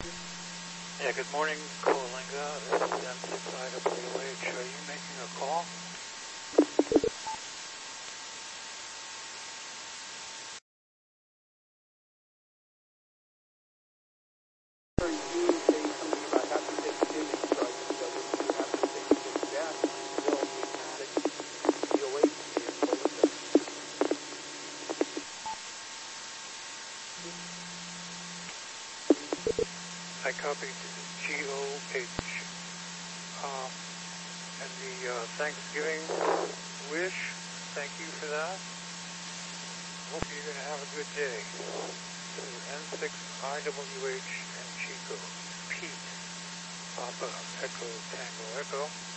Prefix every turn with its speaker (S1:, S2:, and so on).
S1: Yeah, good morning, Coalinga. This is M6IWH. Are you making a call? I copied GOH. And the Thanksgiving wish, thank you for that. Hope you're going to have a good day. This is N6IWH and Chico. Pete, Papa Echo Tango Echo.